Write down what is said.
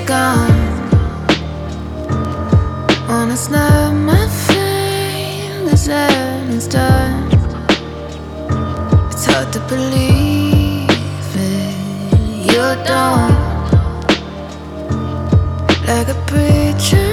gone. Wanna snap my fingers and it's done. It's hard to believe it. You don't. Like a preacher